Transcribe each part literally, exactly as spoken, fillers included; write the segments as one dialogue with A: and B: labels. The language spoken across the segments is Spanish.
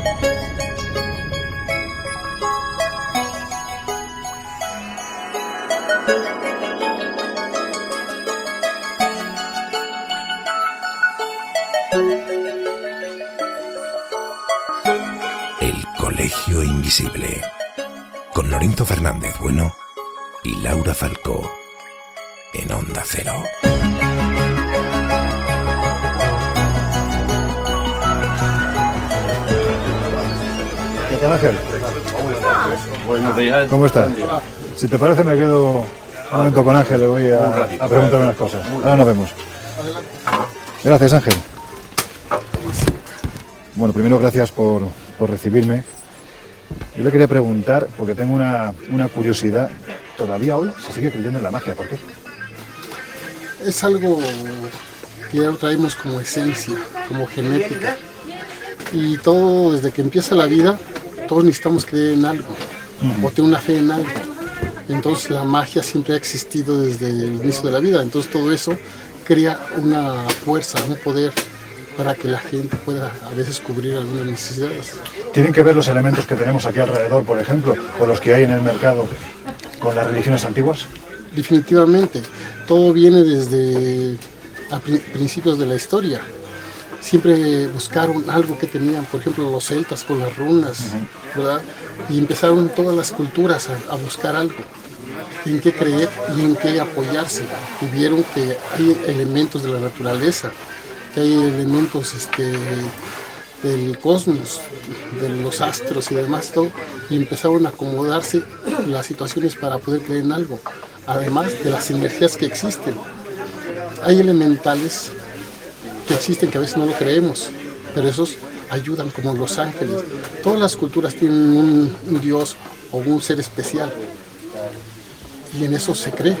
A: El Colegio Invisible, con Lorenzo Fernández Bueno y Laura Falcó, en Onda Cero.
B: ¿Qué tal, Ángel?
C: Buenos días.
B: ¿Cómo estás? Si te parece, me quedo un momento con Ángel, le voy a, a preguntar unas cosas. Ahora nos vemos. Gracias, Ángel. Bueno, primero gracias por, por recibirme. Yo le quería preguntar, porque tengo una, una curiosidad, todavía hoy se sigue creyendo en la magia, ¿por qué?
D: Es algo que ya lo traemos como esencia, como genética. Y todo, desde que empieza la vida, todos necesitamos creer en algo, uh-huh. o tener una fe en algo. Entonces la magia siempre ha existido desde el inicio de la vida. Entonces todo eso crea una fuerza, un poder para que la gente pueda a veces cubrir algunas necesidades.
B: ¿Tienen que ver los elementos que tenemos aquí alrededor, por ejemplo, o los que hay en el mercado, con las religiones antiguas?
D: Definitivamente. Todo viene desde a principios de la historia. Siempre buscaron algo que tenían, por ejemplo, los celtas con las runas, uh-huh. ¿verdad? Y empezaron todas las culturas a, a buscar algo, en qué creer y en qué apoyarse. Y vieron que hay elementos de la naturaleza, que hay elementos este, del cosmos, de los astros y demás, todo, y empezaron a acomodarse las situaciones para poder creer en algo, además de las energías que existen. Hay elementales que existen que a veces no lo creemos, pero esos ayudan, como los ángeles. Todas las culturas tienen un, un dios o un ser especial, y en eso se cree.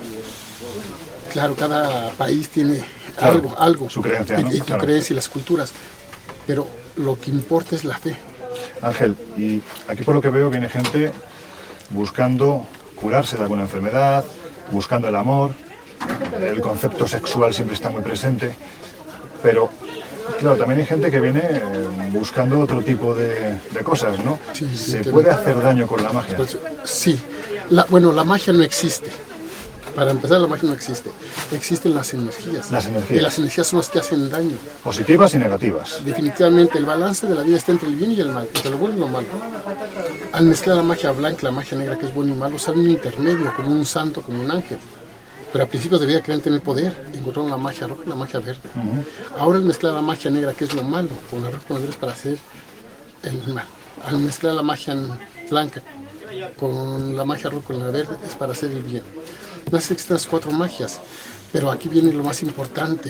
D: Claro, cada país tiene
B: claro,
D: algo, algo,
B: su creencia, ¿no?
D: y, y tu
B: claro.
D: creencia y las culturas, pero lo que importa es la fe.
B: Ángel, y aquí por lo que veo viene gente buscando curarse de alguna enfermedad, buscando el amor, el concepto sexual siempre está muy presente, pero claro, también hay gente que viene buscando otro tipo de, de cosas, ¿no?
D: Sí, sí,
B: ¿Se puede hacer daño con la magia?
D: Pues, sí, la, bueno, la magia no existe. Para empezar, la magia no existe. Existen las energías.
B: Las energías.
D: Y las energías son las que hacen daño.
B: Positivas y negativas.
D: Definitivamente, el balance de la vida está entre el bien y el mal, entre lo bueno y lo malo. Al mezclar la magia blanca y la magia negra, que es bueno y malo, sale un intermedio, como un santo, como un ángel. Pero a principios de vida querían tener poder, encontraron la magia roja y la magia verde. Uh-huh. Ahora al mezclar la magia negra, que es lo malo, con la roja y la verde es para hacer el mal. Al mezclar la magia blanca con la magia roja y la verde es para hacer el bien. No existen las cuatro magias, pero aquí viene lo más importante.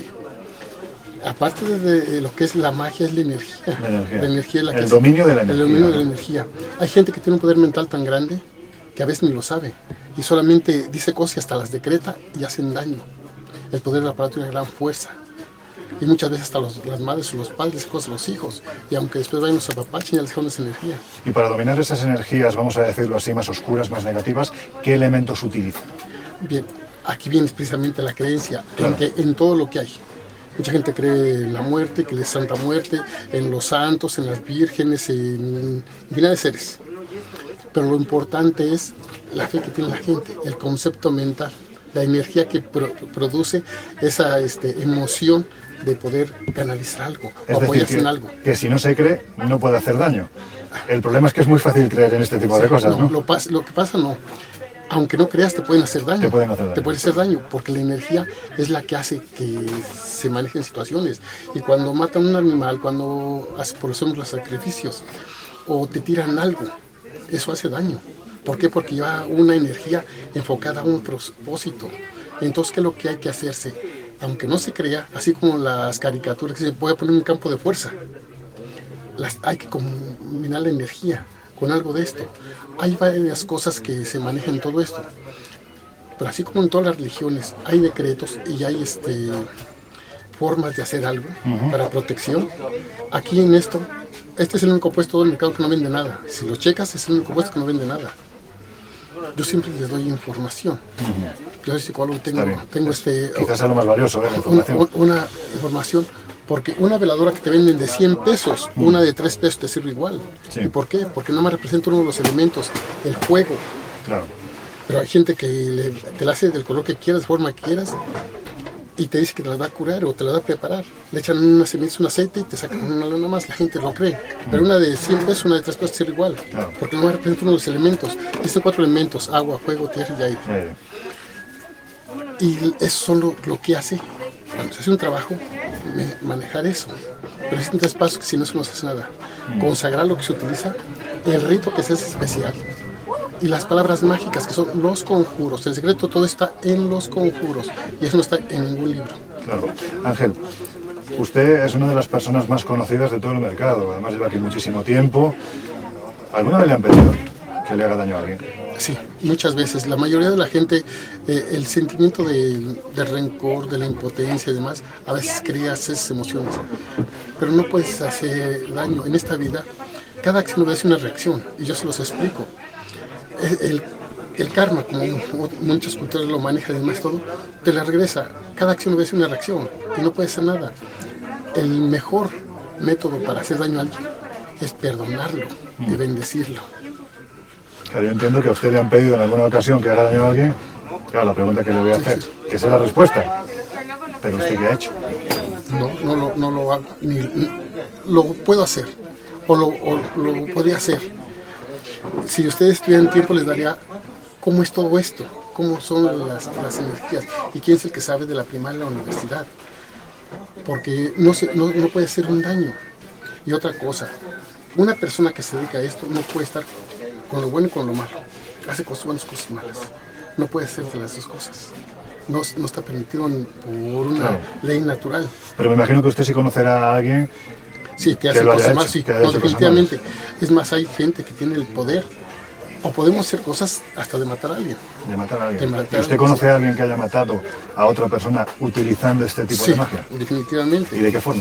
D: Aparte de, de lo que es la magia, es la energía.
B: La energía,
D: la energía es la
B: el
D: que
B: dominio
D: es,
B: de la energía.
D: El dominio de la energía. Hay gente que tiene un poder mental tan grande que a veces ni lo sabe y solamente dice cosas y hasta las decreta y hacen daño. El poder del aparato tiene una gran fuerza. Y muchas veces hasta los, las madres o los padres, cosas, los hijos. Y aunque después vayan los papás, ya les dejan esa energía.
B: Y para dominar esas energías, vamos a decirlo así, más oscuras, más negativas, ¿qué elementos utilizan?
D: Bien, aquí viene precisamente la creencia,
B: claro.
D: en, que, en todo lo que hay. Mucha gente cree en la muerte, que es Santa Muerte, en los santos, en las vírgenes, en infinidad de seres. Pero lo importante es la fe que tiene la gente, el concepto mental, la energía que pro, produce esa este, emoción de poder canalizar algo,
B: es
D: o apoyarse
B: decir, que,
D: en algo.
B: Que si no se cree, no puede hacer daño. El problema es que es muy fácil creer en este tipo sí, de cosas, ¿no?
D: ¿no? Lo, pas, lo que pasa no. Aunque no creas, te pueden hacer daño.
B: Te pueden hacer daño.
D: Te pueden hacer daño, porque la energía es la que hace que se manejen situaciones. Y cuando matan un animal, cuando hacen, por ejemplo, los sacrificios, o te tiran algo, eso hace daño. ¿Por qué? Porque lleva una energía enfocada a un propósito. Entonces, ¿qué es lo que hay que hacerse? Aunque no se crea, así como las caricaturas que se puede poner un campo de fuerza, las, hay que combinar la energía con algo de esto. Hay varias cosas que se manejan en todo esto, pero así como en todas las religiones hay decretos y hay este, formas de hacer algo uh-huh. para protección. Aquí en esto, este es el único puesto del mercado que no vende nada. Si lo checas, es el único puesto que no vende nada. Yo siempre les doy información. Uh-huh. Yo soy psicólogo, tengo, tengo este,
B: quizás es lo más valioso, ¿eh? La
D: información.
B: información.
D: Una, una información Porque una veladora que te venden de cien pesos, mm. una de tres pesos te sirve igual. Sí. ¿Y por qué? Porque nada más representa uno de los elementos, el fuego. Claro. Pero hay gente que le, te la hace del color que quieras, de forma que quieras, y te dice que te la va a curar o te la va a preparar. Le echan unas semillas, un aceite y te sacan una lana más, la gente lo cree. Pero una de cien pesos, una de tres pesos te sirve igual. Claro. Porque nada más representa uno de los elementos. Estos cuatro elementos, agua, fuego, tierra y aire. Sí. Y eso son lo, lo que hace. Cuando se hace un trabajo, manejar eso. Pero existen tres pasos que si no eso no se hace nada. Consagrar lo que se utiliza, el rito que se hace especial y las palabras mágicas que son los conjuros. El secreto todo está en los conjuros y eso no está en ningún libro.
B: Claro. Ángel, usted es una de las personas más conocidas de todo el mercado. Además lleva aquí muchísimo tiempo. ¿Alguna vez le han pedido que le haga daño a alguien?
D: Sí, muchas veces. La mayoría de la gente, eh, el sentimiento de, de rencor, de la impotencia y demás, a veces crea esas emociones. Pero no puedes hacer daño. En esta vida, cada acción obedece una reacción. Y yo se los explico. El, el karma, como muchas culturas lo manejan y demás todo, te la regresa. Cada acción obedece una reacción. Y no puede ser nada. El mejor método para hacer daño a alguien es perdonarlo y bendecirlo.
B: Claro, yo entiendo que a usted le han pedido en alguna ocasión que haga daño a alguien. Claro, la pregunta que le voy a hacer, que esa es la respuesta. Pero usted, ¿qué ha hecho?
D: No, no, lo, no lo hago. Ni, ni, lo puedo hacer. O lo, o lo podría hacer. Si ustedes tuvieran tiempo, les daría cómo es todo esto, cómo son las, las energías y quién es el que sabe de la primaria en la universidad. Porque no, se, no, no puede ser un daño. Y otra cosa, una persona que se dedica a esto no puede estar con lo bueno y con lo malo. Hace cosas buenas, cosas malas. No puede ser de las dos cosas. No, no está permitido por una claro. ley natural.
B: Pero me imagino que usted sí conocerá a alguien
D: sí, que hace que cosas malas. Sí, no, definitivamente. Es más, hay gente que tiene el poder. O podemos hacer cosas hasta de matar a alguien.
B: De matar a alguien. Matar ¿Y usted conoce a alguien que haya matado a otra persona utilizando este tipo
D: sí,
B: de magia?
D: Definitivamente.
B: ¿Y de qué forma?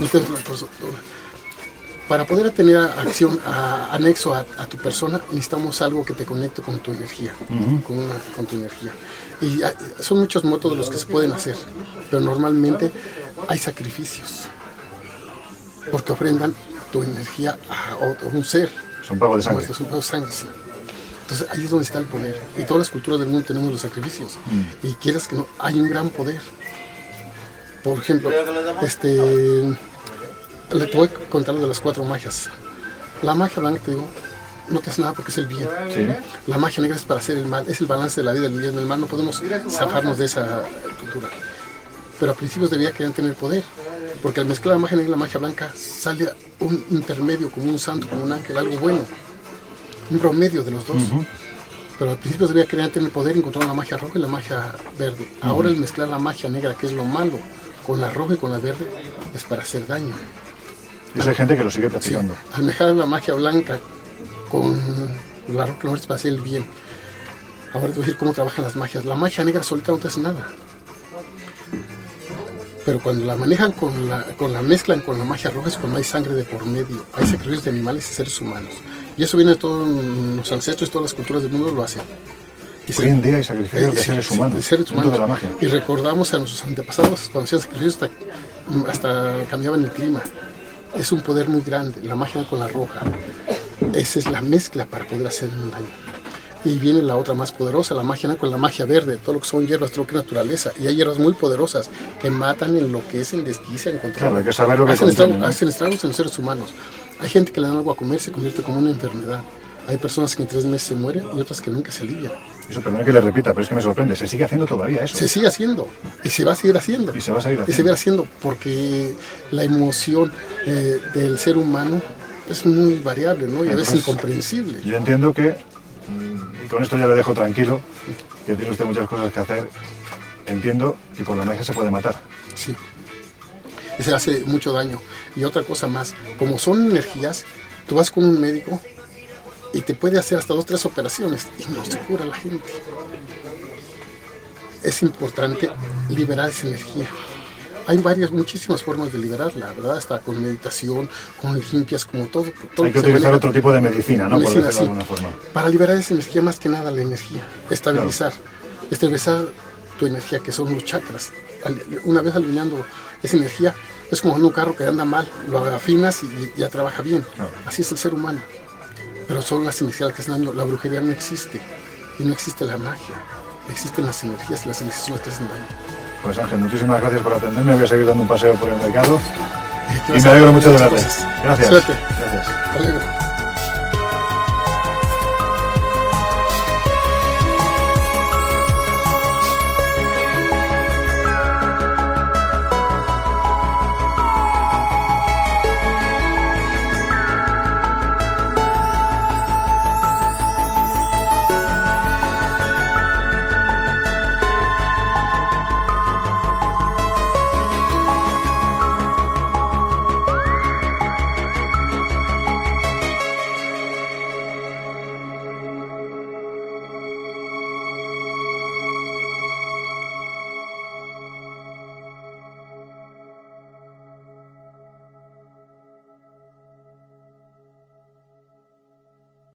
D: Para poder tener acción a, anexo a, a tu persona, necesitamos algo que te conecte con tu energía, uh-huh. con, una, con tu energía. Y hay, son muchos métodos los que se pueden hacer, pero normalmente hay sacrificios, porque ofrendan tu energía a, a un ser.
B: Son pagos de sangre.
D: Son pagos de sangre, sí. Entonces ahí es donde está el poder. Y todas las culturas del mundo tenemos los sacrificios. Uh-huh. Y quieras que no, hay un gran poder. Por ejemplo, este... Le te voy a contar lo de las cuatro magias. La magia blanca, te digo, no te hace nada porque es el bien. Sí. La magia negra es para hacer el mal, es el balance de la vida, el bien y el mal. No podemos zafarnos de esa cultura. Pero a principios debía querer tener poder, porque al mezclar la magia negra y la magia blanca sale un intermedio, como un santo, como un ángel, algo bueno. Un promedio de los dos. Uh-huh. Pero al principio debía querer tener poder y encontrar la magia roja y la magia verde. Uh-huh. Ahora el mezclar la magia negra, que es lo malo, con la roja y con la verde, es para hacer daño.
B: Y hay gente que lo sigue practicando.
D: Sí, al mezclar la magia blanca con la roja es para hacer el bien. Ahora te voy a decir cómo trabajan las magias. La magia negra solita no te hace nada. Pero cuando la manejan con la, con la mezclan con la magia roja es cuando hay sangre de por medio. Hay sacrificios de animales y seres humanos. Y eso viene de todos los ancestros y todas las culturas del mundo lo hacen.
B: Y hoy en día hay sacrificios eh, de seres humanos. De
D: seres humanos. De la magia. Y recordamos a nuestros antepasados cuando hacían sacrificios hasta, hasta cambiaban el clima. Es un poder muy grande, la magia con la roja. Esa es la mezcla para poder hacer un daño. Y viene la otra más poderosa, la magia con la magia verde, todo lo que son hierbas, todo lo que es naturaleza. Y hay hierbas muy poderosas que matan, enloquecen, desquician, controlan.
B: Claro, hay que saber lo que
D: hacen,
B: contiene,
D: estragos,
B: ¿no?
D: hacen estragos en los seres humanos. Hay gente que le dan algo a comer, se convierte como una enfermedad. Hay personas que en tres meses se mueren y otras que nunca se alivian.
B: Eso, perdón que le repita, pero es que me sorprende. Se sigue haciendo todavía eso.
D: Se sigue haciendo. Y se va a seguir haciendo.
B: Y se va a seguir haciendo.
D: Y se va haciendo porque la emoción eh, del ser humano es muy variable, ¿no? Y a veces incomprensible.
B: Yo entiendo que, y con esto ya le dejo tranquilo, que tiene usted muchas cosas que hacer, entiendo que con la magia se puede matar.
D: Sí. Y se hace mucho daño. Y otra cosa más, como son energías, tú vas con un médico y te puede hacer hasta dos o tres operaciones y no se cura la gente. Es importante liberar esa energía. Hay varias, muchísimas formas de liberarla, ¿verdad? Hasta con meditación, con limpias, como todo. todo
B: Hay que utilizar otro tipo de medicina, ¿no?
D: Medicina,
B: por decirlo
D: sí.
B: de alguna forma.
D: Para liberar esa energía, más que nada la energía. Estabilizar. Claro. Estabilizar tu energía, que son los chakras. Una vez alineando esa energía, Es como en un carro que anda mal, lo afinas y ya trabaja bien.
B: No.
D: Así es el ser humano. Pero son las energías que hacen daño. La brujería no existe. Y no existe la magia. Existen las energías y las energías son las que hacen daño.
B: Pues Ángel, muchísimas gracias por atenderme. Voy a seguir dando un paseo por el mercado.
D: ¿Qué
B: Y
D: vas
B: me
D: a
B: alegro
D: hacer?
B: mucho de
D: Muchas
B: verte.
D: cosas.
B: Gracias.
D: Suerte.
B: Gracias.
D: Hasta luego.